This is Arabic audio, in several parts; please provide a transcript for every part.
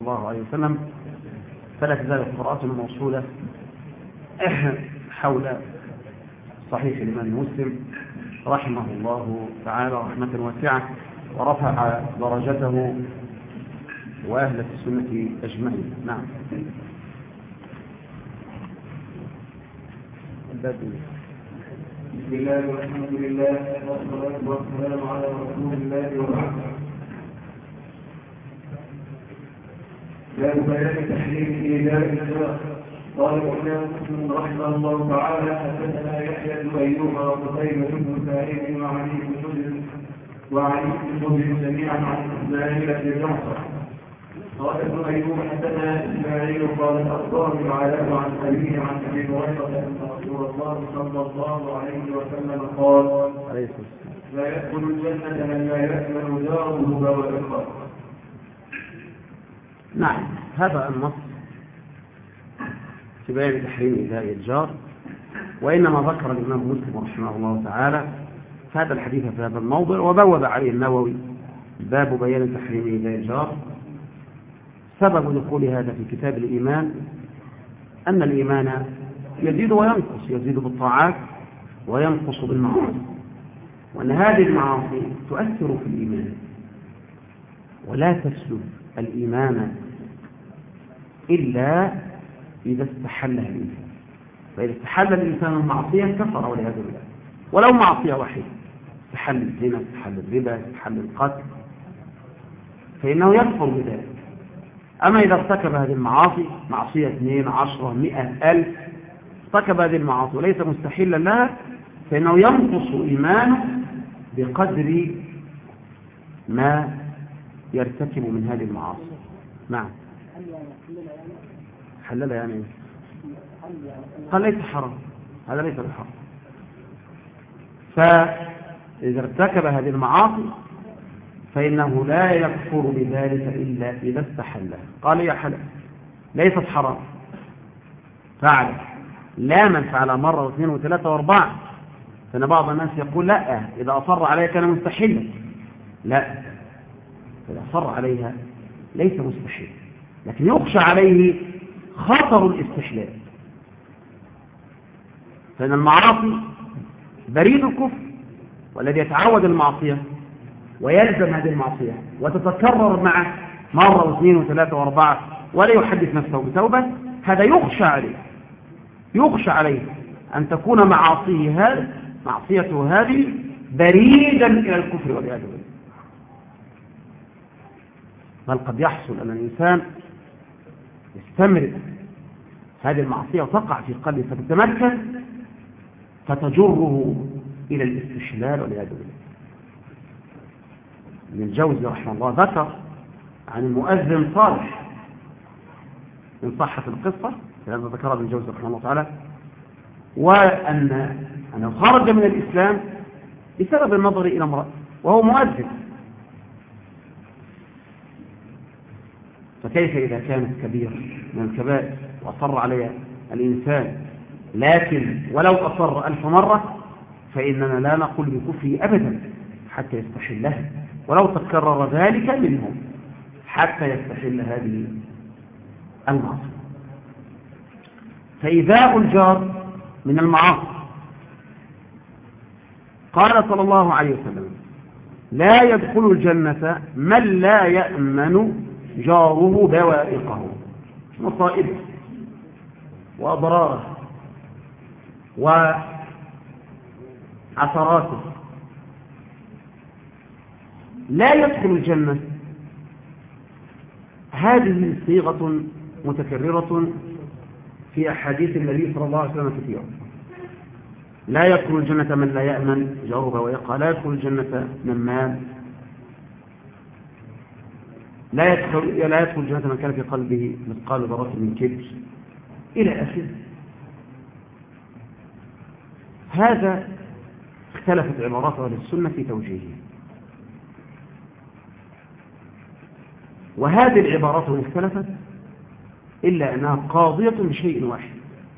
الله عليه وسلم، فلا تزال قراءتنا موصولة حول صحيح الإمام مسلم رحمه الله تعالى رحمة واسعة، ورفع درجته وأهل السنة أجمعين. نعم. بسم الله والحمد لله والصلاة والسلام على رسول الله وبعد. باب بيان تحريم إيذاء الجار. قال الإمام مسلم رحمه الله تعالى: حدثنا يحيى بن أيوب وقتيبة بن سعيد وعلي بن حجر جميعا عن إسماعيل بن جعفر. قال ابن أيوب: حدثنا إسماعيل قال أخبرني العلاء عن أبيه عن أبي هريرة أن رسول الله صلى الله عليه وسلم قال: لا يدخل الجنة من لا يأمن جاره بوائقه. نعم، هذا النص في بيان تحريم إيذاء الجار، وإنما ذكر الإمام مسلم رحمه الله تعالى هذا الحديث في هذا الموضع، وبوب عليه النووي باب بيان تحريم إيذاء الجار. سبب دخول هذا في كتاب الإيمان أن الإيمان يزيد وينقص، يزيد بالطاعات وينقص بالمعاصي، وأن هذه المعاصي تؤثر في الإيمان ولا تسلب الإيمان إلا إذا استحلها الإنسان. فإذا استحل الإنسان المعصية كفر والعياذ بالله، ولو معصية واحدة، استحل الزنا، استحل الربا، استحل القتل، فإنه يكفر بذلك. أما إذا ارتكب هذه المعاصي، معصية 2 10 100 1000، ارتكب هذه المعاصي وليس مستحلا لها، فإنه ينقص إيمانه بقدر ما يرتكب من هذه المعاصي. نعم. حلل يعني قال ليس حرام، هذا ليس بحرام. فإذا ارتكب هذه المعاصي فإنه لا يكفر بذلك إلا إذا استحلها. قال يا حلال ليست حرام، فعل لا من فعل مرة واثنين وثلاثة واربعة. فإن بعض الناس يقول لا، إذا أصر عليها كان مستحيلا. لا، إذا أصر عليها ليس مستحيل، لكن يخشى عليه خطر الاستحلال. فإن المعاصي بريد الكفر، والذي يتعود المعصية ويلزم هذه المعصية وتتكرر معه مرة واثنين وثلاثة واربعة ولا يحدث نفسه بتوبة، هذا يخشى عليه أن تكون معصيته هذه بريدا إلى الكفر والعياذ بالله. بل قد يحصل أن الإنسان يستمر هذه المعصية وتقع في قلبه فتتمكن فتجره إلى الاستشلال والعياذ بالله. ابن الجوزي رحمه الله ذكر عن المؤذن صالح من صحة القصة، هذا ذكر ابن الجوزي رحمه الله تعالى، وأنه خرج من الإسلام بسبب النظر إلى امرأة وهو مؤذن. فكيف إذا كانت كبيرة من الكبائر وأصر عليها الإنسان، لكن ولو أصر 1000 مرة فإننا لا نقول بكفره أبدا حتى يستحلها، ولو تكرر ذلك منهم حتى يستحل هذه المعصية. فإيذاء الجار من المعاصي. قال صلى الله عليه وسلم: لا يدخل الجنة من لا يأمن جاره بوائقه، مصائبه وأضراره وعثراته. لا يدخل الجنة، هذه صيغة متكررة في أحاديث النبي صلى الله عليه وسلم كثيرا. لا يدخل الجنة من لا يأمن جاره بوائقه، لا يدخل الجنة نمام، لا يدخل الجنة من كان في قلبه مثقال ذرة من كبر، إلى آخره. هذا اختلفت عبارات أهل السنة في توجيهه، وهذه العبارات اختلفت إلا أنها قاضية بشيء واحد،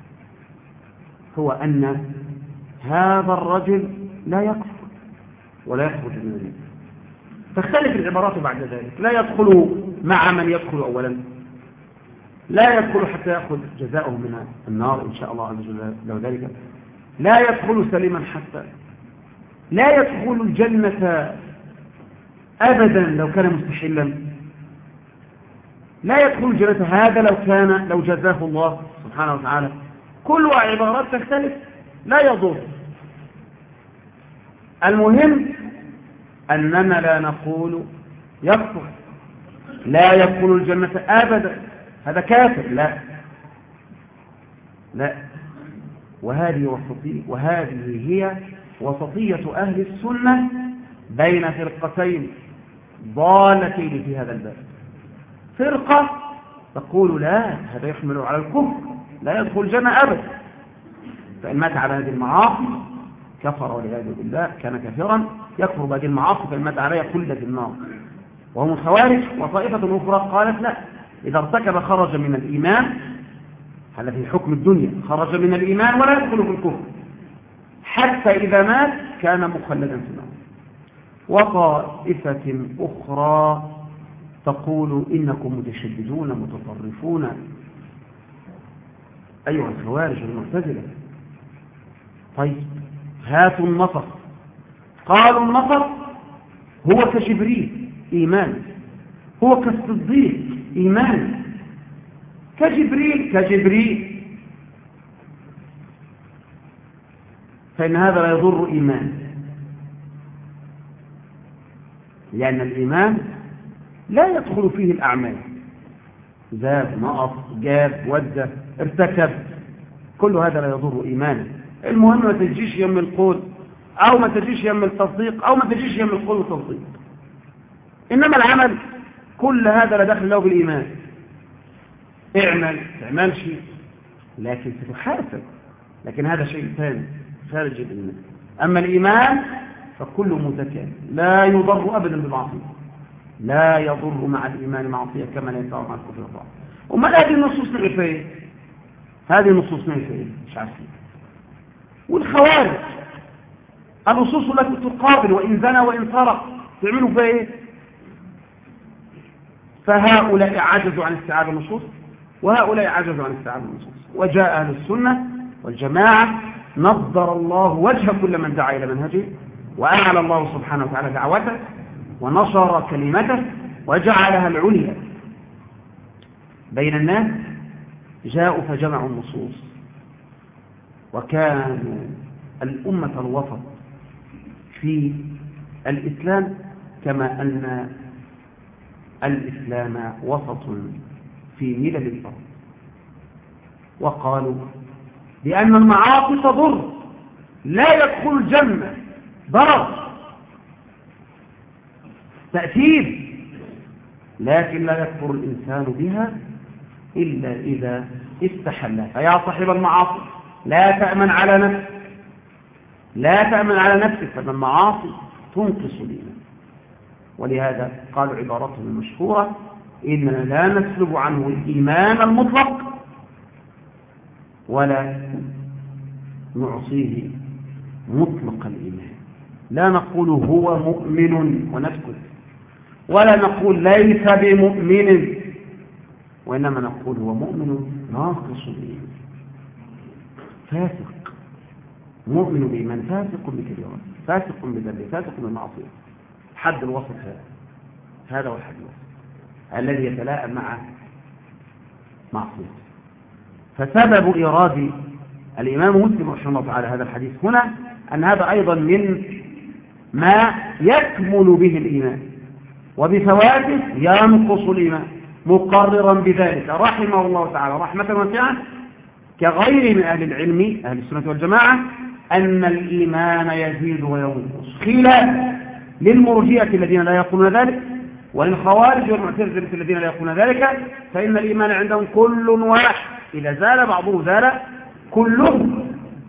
هو أن هذا الرجل لا يكفر ولا يخرج من ذلك. تختلف العبارات بعد ذلك، لا يدخل مع من يدخل أولا، لا يدخل حتى يأخذ جزاؤه من النار إن شاء الله عز وجل له ذلك، لا يدخل سليما حتى لا يدخل الجنة أبدا لو كان مستحلا، لا يدخل الجنة هذا لو جزاه الله سبحانه وتعالى. كل عبارات تختلف لا يضر. المهم أننا لا نقول يكفر لا يدخل الجنة أبدا هذا كافر، لا. وهذه هي وسطية أهل السنة بين فرقتين ضالتين في هذا الباب. فرقة تقول لا هذا يحمل على الكفر لا يدخل الجنة أبدا، فإن مات على هذه المعاصي كفر والعياذ بالله كان كافرا، يكفر بهذه المعاصي فإن مات عليها خلد في النار. وهم الخوارج وطائفة أخرى قالت لا، إذا ارتكب خرج من الإيمان، هذا في حكم الدنيا، خرج من الإيمان ولا يدخل في الكفر حتى إذا مات كان مخلدا في النار. وطائفة أخرى تقول إنكم متشددون متطرفون أيها الخوارج المعتزلة. طيب هاتوا النصر. قالوا النصر هو كجبريل إيمان، هو كالصديق إيمان، كجبريل، فإن هذا لا يضر إيمان، لأن الإيمان لا يدخل فيه الأعمال، زاد نقص جاب ودى ارتكب، كل هذا لا يضر إيمانا. المهم ما تجيش يم القول أو ما تجيش يم التصديق أو ما تجيش يم القول والتصديق، إنما العمل كل هذا لا دخل له بالإيمان. تعمل شيء لكن ستحاسب، لكن هذا شيء ثاني خارج الإيمان. أما الإيمان فكل متكامل لا يضر أبدا بمعصية، لا يضر مع الإيمان معصية كما لا يضر مع الكفر والطاعة. وما هذه النصوص نعرفها؟ هذه النصوص نعرفها مش عارفين. والخوارج النصوص التي تقابل وإن زنى وإن سرق تعملوا فيها ايه؟ فهؤلاء عجزوا عن استيعاب النصوص وهؤلاء عجزوا عن استيعاب النصوص. وجاء أهل السنة والجماعة نضر الله وجه كل من دعا إلى منهجه، وأعلى الله سبحانه وتعالى دعوته ونشر كلمته وجعلها العليا بين الناس. جاءوا فجمعوا النصوص وكانوا الأمة الوسط في الإسلام، كما أن الإسلام وسط في ملل الأرض. وقالوا بأن المعاصي تضر، لا يدخل الجنة، ضرر تأثير، لكن لا يكفر الإنسان بها إلا إذا استحلها. فيا صاحب المعاصي لا تأمن على نفسك، لا تأمن على نفسك، فإن المعاصي تنقص الإيمان. ولهذا قالوا عبارتهم المشهورة إننا لا نسلب عنه الإيمان المطلق ولا نعصيه مطلق الإيمان. لا نقول هو مؤمن ونسكت، ولا نقول ليس بمؤمن، وإنما نقول هو مؤمن ناقص الإيمان، فاسق. مؤمن بإيمان فاسق بكبيرة، فاسق بذنب، فاسق بالمعصية. حد الوسط هذا هو الحد الوسط الذي يتلائم مع معصيته. فسبب إيراد الإمام مسلم رحمه الله تعالى هذا الحديث هنا أن هذا أيضا من ما يكمل به الإيمان، وبفواته ينقص الإيمان، مقررا بذلك رحمه الله تعالى رحمة واسعة كغير من أهل العلم أهل السنة والجماعة أن الإيمان يزيد وينقص، خلاف للمرجئة الذين لا يقولون ذلك وللخوارج والمعتزلة الذين لا يقولون ذلك، فإن الإيمان عندهم كل واحد، إذا زال بعضه زال كله.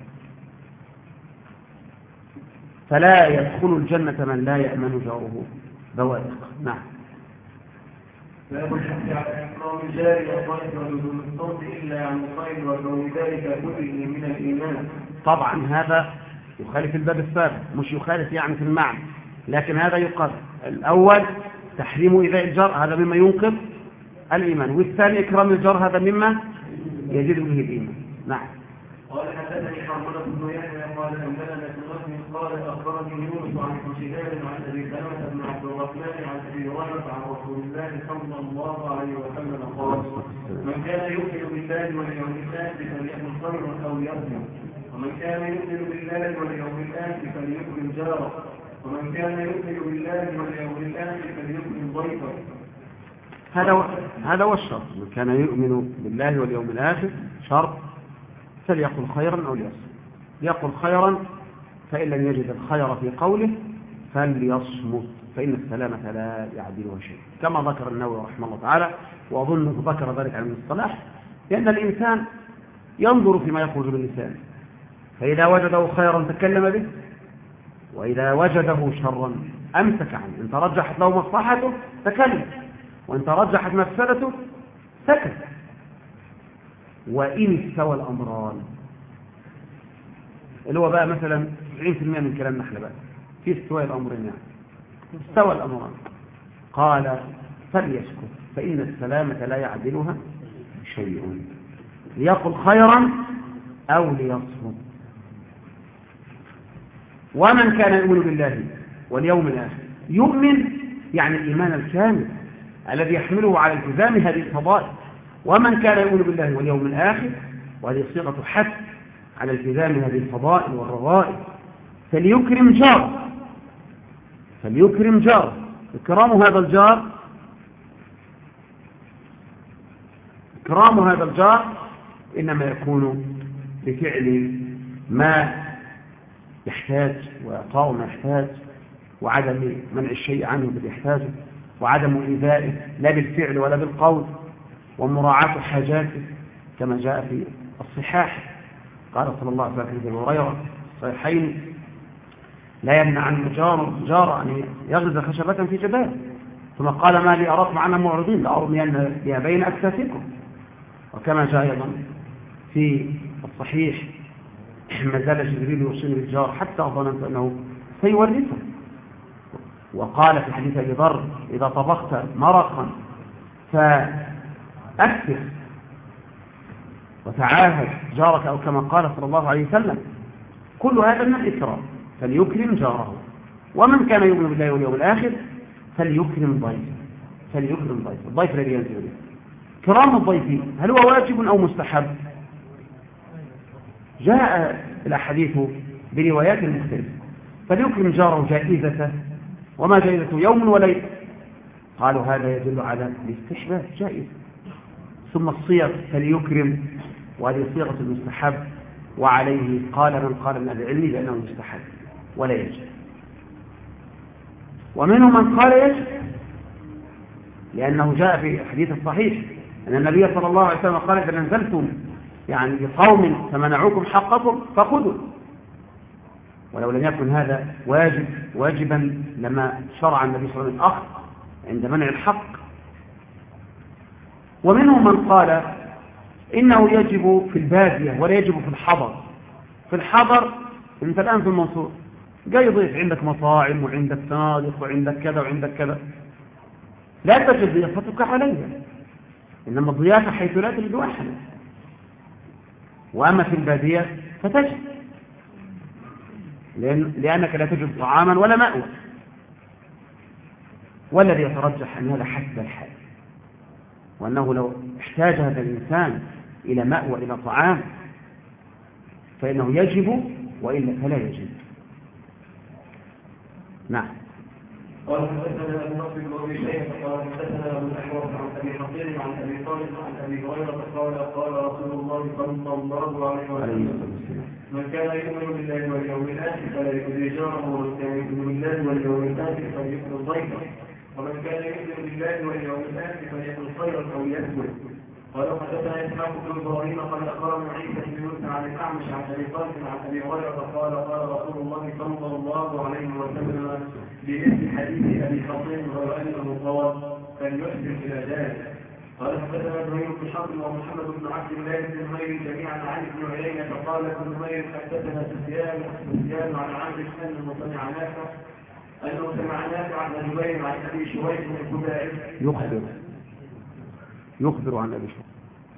فلا يدخل الجنة من لا يأمن جاره بوائق. نعم. باب الحث على إكرام الجار والضيف ودون الصوت إلا عن الخير وكون ذلك كله من الإيمان. طبعا هذا يخالف الباب السابق، مش يخالف يعني في المعنى، لكن هذا يقال. الأول تحريم إيذاء الجار، هذا مما ينقض الإيمان، والثاني إكرام الجار هذا مما يجد به الإيمان. نعم. قال حدثني حرملة بن يحيى قال أنبأنا سليمان قال أخبرني يونس عن شهاب عن أبي سلمة بن عبد الرحمن عن أبي هريرة عن رسول الله صلى الله عليه وسلم قال: من كان يؤمن بالله واليوم الآخر فليكن خيرا أو ليصمت، ومن كان يؤمن بالله واليوم الآخر فليكرم جاره، ومن كان يؤمن بالله واليوم الآخر فليكرم ضيفه. هذا هو الشرط. من كان يؤمن بالله واليوم الآخر شرط فليقل خيرا أو ليصمت. ليقل خيرا، فإن لم يجد الخير في قوله فليصمت، فإن السلامة لا يعدلها شيء، كما ذكر النووي رحمه الله تعالى، وأظنه ذكر ذلك عن الصلاح، لأن الإنسان ينظر فيما يخرج من لسانه، فإذا وجده خيرا تكلم به، وإذا وجده شرا أمسك عنه. إن ترجحت له مصلحته تكلم، وإن ترجحت مفسدته سكت. وإن استوى الأمران، اللي هو بقى مثلا 90% من كلامنا احنا بقى في استواء الأمرين، يعني استوى الأمران قال فليسكت، فإن السلامة لا يعدلها شيء، ليقل خيرا أو ليصمت. ومن كان يؤمن بالله واليوم الآخر، يؤمن يعني الإيمان الكامل الذي يحمله على التزام هذه الفضائل. ومن كان يؤمن بالله واليوم الآخر، وهذه صيغة حث على التزام هذه الفضائل والرغائب، فليكرم جاره. فليكرم جاره. إكرام هذا الجار إنما يكون بفعل ما يحتاج، وإعطاء ما يحتاج، وعدم منع الشيء عنه باللي يحتاجه، وعدم إيذائه لا بالفعل ولا بالقول، ومراعاة حاجاته كما جاء في الصحاح. قال صلى الله عليه وسلم في أبي هريرة الصحيحين: لا يمنع عن جار أن يغرز خشبة في جبال، ثم قال: ما لي أراكم عنها معرضين، لأرمين بها بين أكتافكم. وكما جاء أيضا في الصحيح: ما زال جبريل يوصيني بالجار حتى ظننت أنه سيورثه. وقال في حديث أبي ذر: إذا طبخت مرقا فأكثر وتعاهد جارك، أو كما قال صلى الله عليه وسلم. كل هذا من الإكرام، فليكرم جاره. ومن كان يؤمن بالله واليوم الآخر فليكرم ضيفه. الضيف الذي ينزل به. كرام الضيف هل هو واجب أو مستحب؟ جاء الأحاديث بروايات مختلفة. فليكرم جاره جائزته، وما جائزته يوم وليلة. قالوا هذا يدل على الاستحباب، جائز. ثم الصيغ فليكرم، وهذه صيغة المستحب، وعليه قال من قال من أهل العلم بأنه مستحب ولا يجب. ومنهم من قال يجب، لأنه جاء في الحديث الصحيح أن النبي صلى الله عليه وسلم قال: إذا نزلتم يعني بقوم فمنعوكم حقكم فخذوا. ولو لم يكن هذا واجبا لما شرع النبي صلى الله عليه وسلم الأخذ عند منع الحق. ومنهم من قال إنه يجب في البادية ولا يجب في الحضر. في الحضر أنت الآن في المنصور، جاي ضيف، عندك مطاعم وعندك فنادق وعندك كذا وعندك كذا، لا تجد ضيافتك عليها، إنما الضيافة حيث لا تجد أحدا. وأما في البادية فتجد، لأنك لا تجد طعاما ولا مأوى. والذي يترجح أن هذا حسب الحال، وأنه لو احتاج هذا الإنسان إلى مأوى إلى طعام فإنه يجب، وإلا فلا يجب. نعم. قال حدثنا ابو نصر بن ابي شيبه قال حدثنا ابو الاحوص عن ابي حصين عن ابي طالب عن ابي هريره قال قال رسول الله صلى الله عليه وسلم: من كان يؤمن بالله واليوم الاخر فلا يؤذي جاره، ومن كان يؤمن بالله واليوم الاخر فليكرم ضيفه، ومن كان يؤمن بالله واليوم الاخر فليكن خيرا او ليسكت. قال حدثنا اسحاق بن ابراهيم قال اخبرنا عيسى بن يوسف عن الاعمش عن ابي طالب عن ابي هريره قال قال رسول الله صلى الله عليه وسلم بمثل حديث ابي حصين غير انه قال: فليحسن الى ذلك. قال حدثنا ابراهيم بن حرب ومحمد بن عبد الله بن نمير جميعا عن ابن عيينة قال ابن نمير حدثنا سفيان عن عامر انه سمع نافع عن جبير عن ابي شويب بن الكبائر يخبر عن أبي شريح.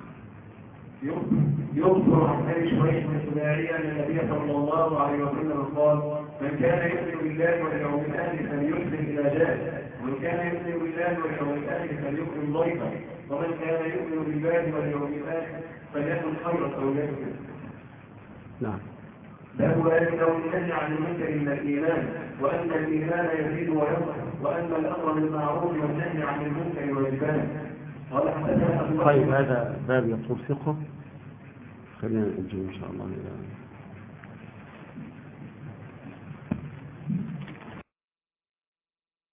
يخبر عن أبي شريح الخزاعي أن النبي صلى الله عليه وسلم قال: من كان يؤمن بالله واليوم الآخر فليسلم إلى جاره، ومن كان يؤمن بالله واليوم الآخر فليكرم ضيفه، ومن كان يؤمن بالله واليوم الآخر فليكن خيرا أو ليكن. نعم. باب أنه النهي عن المنكر من الإيمان، وأن الإيمان يزيد وينقص، وأن الأمر بالمعروف والنهي عن المنكر واجبان. طيب هذا باب يطول فقه، خلينا نجي إن شاء الله.